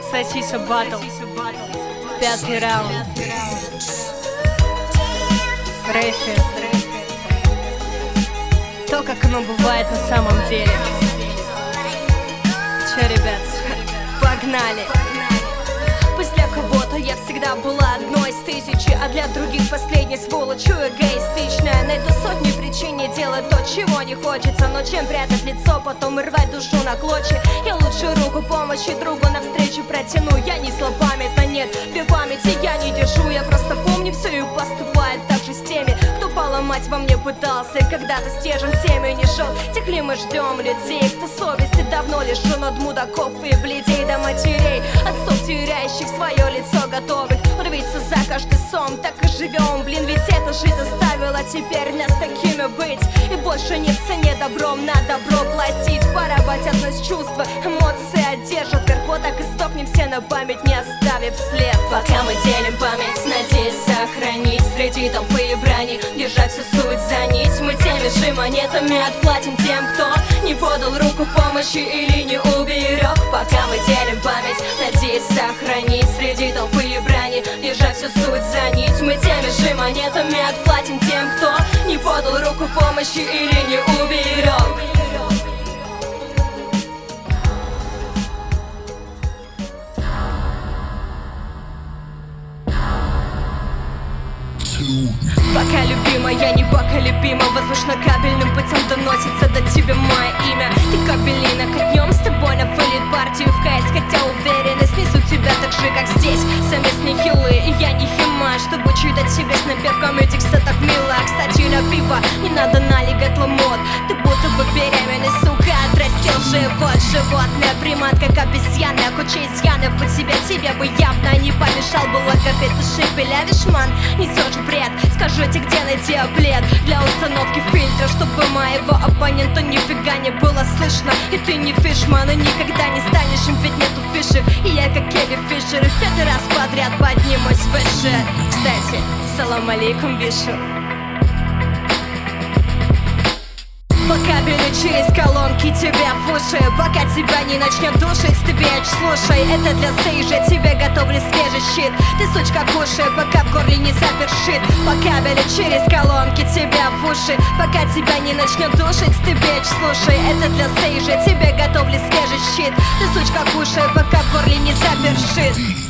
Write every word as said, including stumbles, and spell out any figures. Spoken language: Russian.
Сосиса батл. Пятый раунд. Рэфи. То, как оно бывает на самом деле. Че, ребят, погнали. Пусть для кого-то я всегда была одной из тысячи, а для других последней сволочью эгоистичная. Найду сотни причин не делать то, чего не хочется, но чем прятать лицо, потом и рвать душу на клочья. Я лучше руку помощи другу навстречу протяну. Я не злопамятна, нет, без памяти я не держу. Я просто помню все и поступает так же с теми, кто поломать во мне пытался, когда-то стержень теме не шел. Тех ли мы ждем людей, кто совести давно лишен, от мудаков и бледей до матерей, отцов, теряющих свое лицо, готовых рвиться за каждый сон. Так и живем, блин, ведь эта жизнь заставила теперь нас такими быть. И больше не в цене добром на добро платить. Поработят нас чувства, эмоции одержат верхо, так и стопнем все на память, не оставив след. Пока мы делим память, надеюсь сохранить среди толпы и брани, держа всю суть за нить. Мы теми же монетами отплатим тем, кто не подал руку помощи или не уберег. Пока мы делим память, надеюсь сохранить среди толпы и брани, держа всю суть за нить. Мы теми же монетами отплатим тем, кто не подал руку помощи или не уберег. Пока любимая непоколебима, воздушно-кабельным путем доносится до тебя мое имя. Ты кабелина, катнем с тобой на вылет партию в КС, хотя уверенность несу тебя так же, как здесь. Совместные хилы, и я не хима, чтобы читать себе с напевками текста так мило. Кстати, на пиво не надо налегать ломот, ты будто бы беременный, сука, отрастил живот. Животная приманка, как обезьяна, куча изъянов у тебя, тебе бы явно не помешал бы логопед. Ты шепелявишь, ман, несешь бред. Скажите, где найти облет для установки фильтра, чтобы моего оппонента нифига не было слышно. И ты не фишман, и никогда не станешь им, ведь нету фишек. И я как Кеви Фишер, и в пятый раз подряд поднимусь выше. Кстати, салам алейкум, бишу. По кабелю через колонки тебя в уши, пока тебя не начнет душить, стебеч, слушай. Это для сейжа, тебе готовлю свежий щит. Ты, сучка, кушай, пока в горле не запершит. По кабелю через колонки тебя в уши, пока тебя не начнет душить, стебеч, слушай. Это для сейжа, тебе готовлю свежий щит. Ты, сучка, кушай, пока в горле не запершит.